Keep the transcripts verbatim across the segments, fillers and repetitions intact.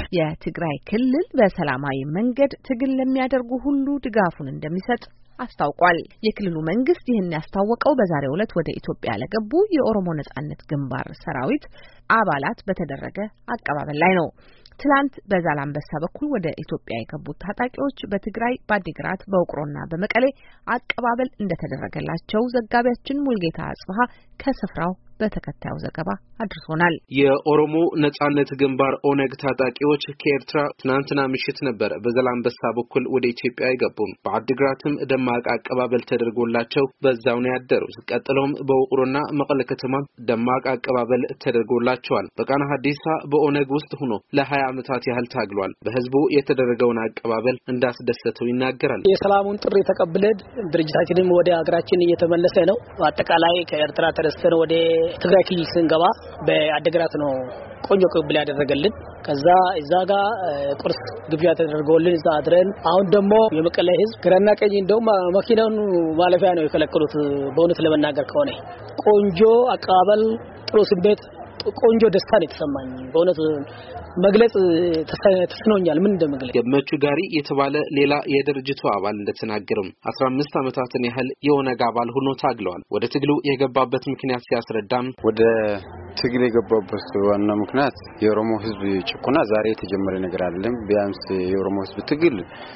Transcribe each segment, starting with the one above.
የትግራይ ክልል በሰላማዊ መንገድ ትግል ለሚያደርጉ ሁሉ ድጋፉን እንደሚሰጥ አስታውቋል። የክልሉ መንግስት ይህን ያስታወቀው በዛሬው ዕለት ወደ ኢትዮጵያ ለገቡ የኦሮሞ ነጻነት ግንባር ሰራዊት አባላት በተደረገ አቀባበል ላይ ነው። ትላንት በዛላምበሳ በኩል ወደ ኢትዮጵያ የገቡት ታጣቂዎች በትግራይ በአዲግራት በውቅሮና በመቀሌ አቀባበል እንደተደረገላቸው ዘጋቢያችን ሙልጌታ አጽብሃ ከስፍራው በተከታዩ ዘገባ አድርሶናል። የኦሮሞ ነጻነት ግንባር ኦነግ ታጣቂዎች ከኤርትራ ትናንትና ምሽት ነበር በዛላምበሳ በኩል ወደ ኢትዮጵያ የገቡት። በአዲግራትም ደማቅ አቀባበል ተደርጎላቸው በዛው ነው ያደሩት። ቀጥሎም በውቅሮና መቀለ ከተማ ደማቅ አቀባበል ተደርጎላቸዋል። በቃና ሐዲሳ በኦነግ ውስጥ ሆኖ ለ20 ዓመታት ያህል ታግሏል። በህዝቡ የተደረገውን አቀባበል እንዳስደሰተው ይናገራል። የሰላሙን ጥሪ ተቀብለን ድርጅታችንም ወደ ሀገራችን እየተመለሰ ነው። አጠቃላይ ከኤርትራ ተነስተን ወደ ትግራይ ክልል ስንገባ በአዲግራት ነው ቆንጆ ቅብል ያደረገልን። ከዛ እዛ ጋር ቁርስ ግብዣ ተደርጎልን እዛ አድረን አሁን ደግሞ የመቀለ ህዝብ ግራና ቀኝ እንደውም መኪናውን ማለፊያ ነው የከለከሉት። በእውነት ለመናገር ከሆነ ቆንጆ አቀባበል፣ ጥሩ ስሜት፣ ቆንጆ ደስታ ነው የተሰማኝ። በእውነት መግለጽ ተስኖኛል። ምን እንደመግለጽ ገመቹ ጋሪ የተባለ ሌላ የድርጅቱ አባል እንደተናገረም አስራ አምስት ዓመታትን ያህል የኦነግ አባል ሆኖ ታግሏል። ወደ ትግሉ የገባበት ምክንያት ሲያስረዳም ወደ ትግል የገባበት ዋና ምክንያት የኦሮሞ ህዝብ ጭቆና ዛሬ የተጀመረ ነገር አይደለም። ቢያንስ የኦሮሞ ህዝብ ትግል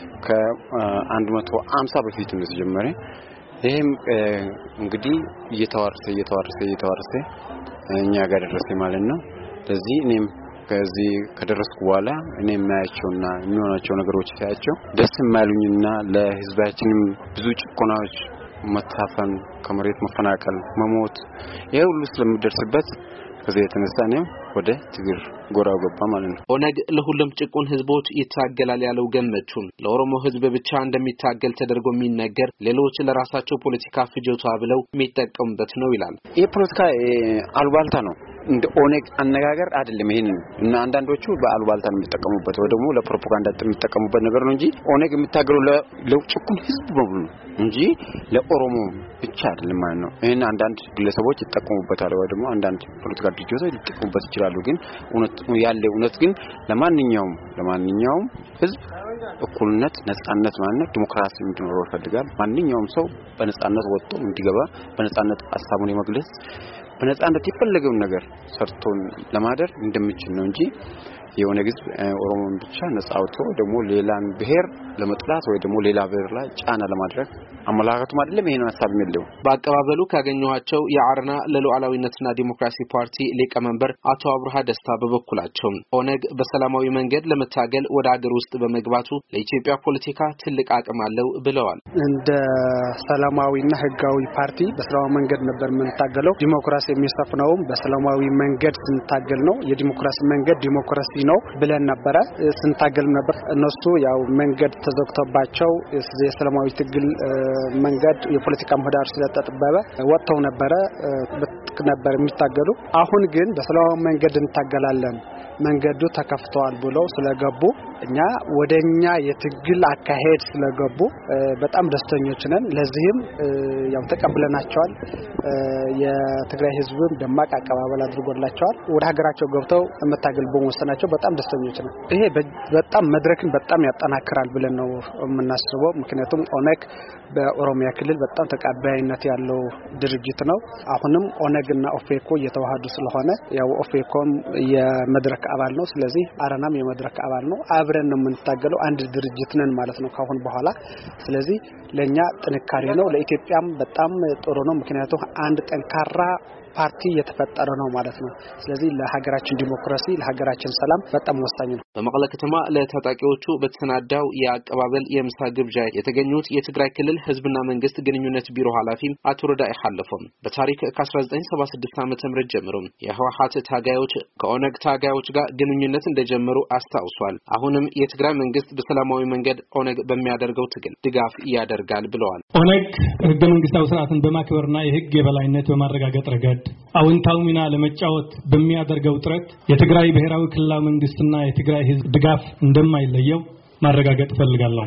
ከ150 በፊት ነው የተጀመረ። ይሄም እንግዲህ እየተዋረሰ እየተዋረሰ እየተዋረሰ እኛ ጋር ደረሰ ማለት ነው። ስለዚህ እኔም ከዚህ ከደረስኩ በኋላ እኔ የማያቸውና የሚሆናቸው ነገሮች ሳያቸው ደስ የማይሉኝና ለህዝባችንም ብዙ ጭቆናዎች፣ መታፈን፣ ከመሬት መፈናቀል፣ መሞት ይሄ ሁሉ ስለሚደርስበት ከዚህ የተነሳ ነው ወደ ትግል ጎራው ገባ ማለት ነው። ኦነግ ለሁሉም ጭቁን ህዝቦች ይታገላል ያለው ገመቹም ለኦሮሞ ህዝብ ብቻ እንደሚታገል ተደርጎ የሚነገር ሌሎች ለራሳቸው ፖለቲካ ፍጆታ ብለው የሚጠቀሙበት ነው ይላል። ይሄ ፖለቲካ አሉባልታ ነው እንደ ኦነግ አነጋገር አይደለም። ይሄንን እና አንዳንዶቹ በአሉባልታ ነው የሚጠቀሙበት ወይ ደግሞ ለፕሮፓጋንዳ የሚጠቀሙበት ነገር ነው እንጂ ኦነግ የሚታገለው ለጭቁን ህዝብ በሙሉ እንጂ ለኦሮሞ ብቻ አይደለም ማለት ነው። ይሄን አንዳንድ ግለሰቦች ይጠቀሙበታል ወይ ደግሞ አንዳንድ ፖለቲካ ድርጅቶች ይጠቀሙበት ይችላሉ። ግን እውነት ያለ እውነት ግን ለማንኛውም ለማንኛውም ህዝብ እኩልነት፣ ነጻነት ማለት ዲሞክራሲ እንዲኖረው ይፈልጋል። ማንኛውም ሰው በነጻነት ወጥቶ እንዲገባ በነጻነት ሐሳቡን የመግለጽ በነጻነት የፈለገውን ነገር ሰርቶን ለማደር እንደምችል ነው እንጂ የኦነግ ህዝብ ኦሮሞን ብቻ ነጻ አውጥቶ ደግሞ ሌላን ብሔር ለመጥላት ወይ ደግሞ ሌላ ብሔር ላይ ጫና ለማድረግ አመላካቱ አይደለም። ይሄን ሐሳብ የሚለው በአቀባበሉ ካገኘኋቸው የአርና ለሉዓላዊነትና ዲሞክራሲ ፓርቲ ሊቀመንበር አቶ አብርሃ ደስታ በበኩላቸው ኦነግ በሰላማዊ መንገድ ለመታገል ወደ አገር ውስጥ በመግባቱ ለኢትዮጵያ ፖለቲካ ትልቅ አቅም አለው ብለዋል። እንደ ሰላማዊና ህጋዊ ፓርቲ በሰላማዊ መንገድ ነበር የምንታገለው። ዲሞክራሲ የሚሰፍነው በሰላማዊ መንገድ ስንታገል ነው። የዲሞክራሲ መንገድ ዲሞክራሲ ነው ብለን ነበር ስንታገል ነበር። እነሱ ያው መንገድ ተዘግቶባቸው የሰላማዊ ትግል መንገድ የፖለቲካ ምህዳር ስለተጠበበ ወጥተው ነበር ነበር የሚታገሉ። አሁን ግን በሰላማዊ መንገድ እንታገላለን መንገዱ ተከፍቷል ብለው ስለገቡ እኛ ወደኛ የትግል አካሄድ ስለገቡ በጣም ደስተኞች ነን። ለዚህም ያው ተቀበለናቸዋል። የትግራይ ህዝብም ደማቅ አቀባበል አድርጎላቸዋል። ወደ ሀገራቸው ገብተው መታገል በመወሰናቸው በጣም ደስተኞች ነን። ይሄ በጣም መድረክን በጣም ያጠናክራል ብለን ነው የምናስበው። ምክንያቱም ኦነግ በኦሮሚያ ክልል በጣም ተቀባይነት ያለው ድርጅት ነው። አሁንም ኦነግና ኦፌኮ እየተዋሃዱ ስለሆነ ያው ኦፌኮም የመድረክ አባል ነው። ስለዚህ አረናም የመድረክ አባል ነው። አብረን ነው የምንታገለው። አንድ ድርጅት ነን ማለት ነው ካሁን በኋላ። ስለዚህ ለኛ ጥንካሬ ነው፣ ለኢትዮጵያም በጣም ጥሩ ነው። ምክንያቱም አንድ ጠንካራ ፓርቲ የተፈጠረ ነው ማለት ነው። ስለዚህ ለሀገራችን ዲሞክራሲ ለሀገራችን ሰላም በጣም ወሳኝ ነው። በመቀለ ከተማ ለታጣቂዎቹ በተሰናዳው የአቀባበል የምሳ ግብዣ የተገኙት የትግራይ ክልል ህዝብና መንግስት ግንኙነት ቢሮ ኃላፊ አቶ ረዳኢ ሐለፎም በታሪክ ከ1976 ዓመተ ምህረት ጀምሮ የህወሓት ታጋዮች ከኦነግ ታጋዮች ጋር ግንኙነት እንደጀመሩ አስታውሷል። አሁንም የትግራይ መንግስት በሰላማዊ መንገድ ኦነግ በሚያደርገው ትግል ድጋፍ ያደርጋል ብለዋል። ኦነግ ህገ መንግስታዊ ስርዓትን በማክበርና የህግ የበላይነት በማረጋገጥ ረገድ አውንታው ሚና ለመጫወት በሚያደርገው ጥረት የትግራይ ብሔራዊ ክልላዊ መንግስትና የትግራይ ህዝብ ድጋፍ እንደማይለየው ማረጋገጥ ፈልጋለሁ።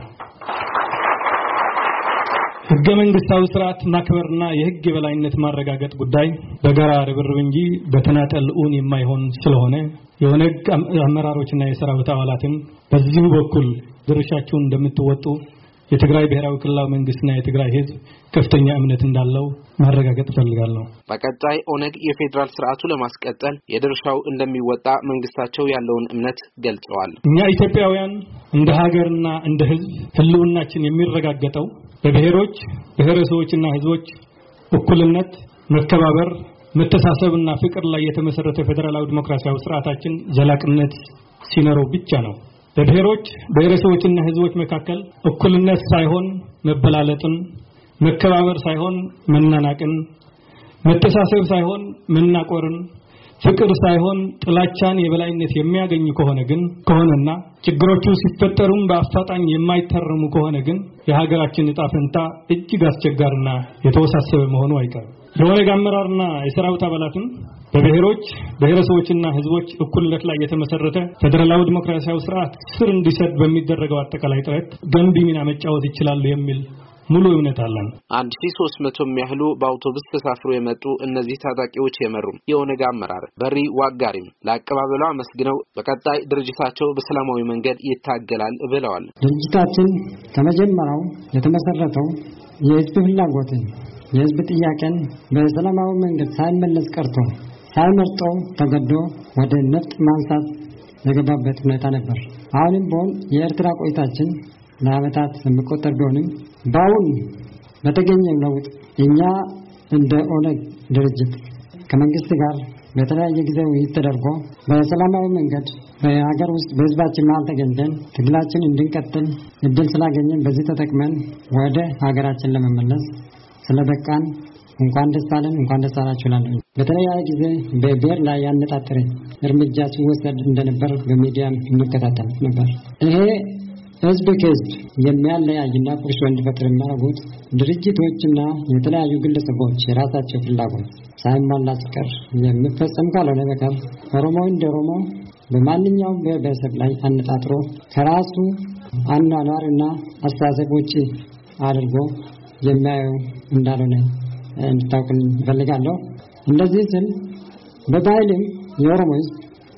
ህገ መንግስታዊ ስርዓት ማክበርና የህግ የበላይነት ማረጋገጥ ጉዳይ በጋራ ርብርብ እንጂ በተናጠል ኡን የማይሆን ስለሆነ የኦነግ አመራሮችና የሰራዊት አባላትም በዚህ በኩል ድርሻቸውን እንደምትወጡ የትግራይ ብሔራዊ ክልላዊ መንግስትና የትግራይ ህዝብ ከፍተኛ እምነት እንዳለው ማረጋገጥ ፈልጋለሁ። በቀጣይ ኦነግ የፌደራል ስርዓቱ ለማስቀጠል የድርሻው እንደሚወጣ መንግስታቸው ያለውን እምነት ገልጸዋል። እኛ ኢትዮጵያውያን እንደ ሀገርና እንደ ህዝብ ህልውናችን የሚረጋገጠው በብሔሮች ብሔረሰቦችና ህዝቦች እኩልነት፣ መከባበር፣ መተሳሰብና ፍቅር ላይ የተመሰረተ ፌደራላዊ ዲሞክራሲያዊ ስርዓታችን ዘላቂነት ሲኖረው ብቻ ነው። በብሔሮች ብሔረሰቦችና ህዝቦች መካከል እኩልነት ሳይሆን መበላለጥን፣ መከባበር ሳይሆን መናናቅን፣ መተሳሰብ ሳይሆን መናቆርን፣ ፍቅር ሳይሆን ጥላቻን የበላይነት የሚያገኝ ከሆነ ግን ከሆነና ችግሮቹ ሲፈጠሩም በአፋጣኝ የማይተረሙ ከሆነ ግን የሀገራችን ዕጣ ፈንታ እጅግ አስቸጋሪና የተወሳሰበ መሆኑ አይቀርም። የኦነግ አመራርና የሰራዊት አባላትም በብሔሮች ብሔረሰቦችና ህዝቦች እኩልነት ላይ የተመሰረተ ፌደራላዊ ዲሞክራሲያዊ ስርዓት ስር እንዲሰድ በሚደረገው አጠቃላይ ጥረት ገንቢ ሚና መጫወት ይችላሉ የሚል ሙሉ እምነት አለን። አንድ ሺህ ሦስት መቶ የሚያህሉ በአውቶቡስ ተሳፍሮ የመጡ እነዚህ ታጣቂዎች የመሩ የኦነግ አመራር በሪ ዋጋሪም ለአቀባበሉ አመስግነው በቀጣይ ድርጅታቸው በሰላማዊ መንገድ ይታገላል ብለዋል። ድርጅታችን ከመጀመሪያው የተመሰረተው የህዝብ ፍላጎትን የህዝብ ጥያቄን በሰላማዊ መንገድ ሳይመለስ ቀርቶ ሳይመርጠው ተገዶ ወደ ነፍጥ ማንሳት የገባበት ሁኔታ ነበር። አሁንም ቢሆን የኤርትራ ቆይታችን ለዓመታት የሚቆጠር ቢሆንም በአሁን በተገኘው ለውጥ እኛ እንደ ኦነግ ድርጅት ከመንግስት ጋር በተለያየ ጊዜ ውይይት ተደርጎ በሰላማዊ መንገድ በሀገር ውስጥ በህዝባችን መሀል ተገኝተን ትግላችን እንድንቀጥል እድል ስላገኘን በዚህ ተጠቅመን ወደ ሀገራችን ለመመለስ ስለበቃን እንኳን ደስ አለን እንኳን ደስ አላችሁ እላለሁ። በተለያየ ጊዜ በብሔር ላይ ያነጣጠረ እርምጃ ሲወሰድ እንደነበር በሚዲያም እንከታተል ነበር። ይሄ ህዝብ ከህዝብ የሚያለያይና ቁርሾ እንዲፈጠር የሚያደርጉት ድርጅቶችና የተለያዩ ግለሰቦች የራሳቸው ፍላጎት ሳይሟላ ሲቀር የሚፈጸም ካልሆነ በቀር ኦሮሞ እንደ ኦሮሞ በማንኛውም ብሔረሰብ ላይ አነጣጥሮ ከራሱ አኗኗርና አስተሳሰብ ውጪ አድርጎ የሚያየው እንዳልሆነ እንድታውቁ እፈልጋለሁ። እንደዚህ ስል በባህልም የኦሮሞ ህዝብ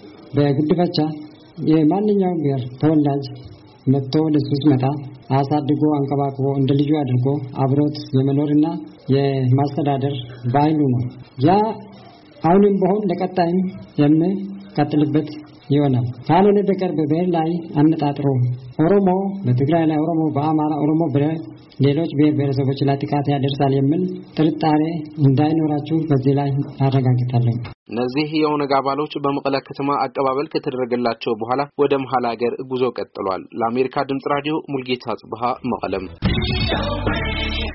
በጉድፈቻ የማንኛውም ብሔር ተወላጅ መጥቶ ለሱስ መጣ አሳድጎ አንከባክቦ እንደ ልጁ አድርጎ አብሮት የመኖርና የማስተዳደር ባህሉ ነው። ያ አሁንም ቢሆን ለቀጣይም የሚቀጥልበት ይሆናል። ካልሆነ በቀር በብሔር ላይ አነጣጥሮ ኦሮሞ በትግራይ ላይ ኦሮሞ በአማራ ኦሮሞ በሌሎች ብሔር ብሔረሰቦች ላይ ጥቃት ያደርሳል የሚል ጥርጣሬ እንዳይኖራችሁ በዚህ ላይ አረጋግጣለሁ። እነዚህ የኦነግ አባሎች በመቀለ ከተማ አቀባበል ከተደረገላቸው በኋላ ወደ መሐላ ሀገር ጉዞ ቀጥሏል። ለአሜሪካ ድምጽ ራዲዮ ሙልጌታ ጽብሃ መቀለም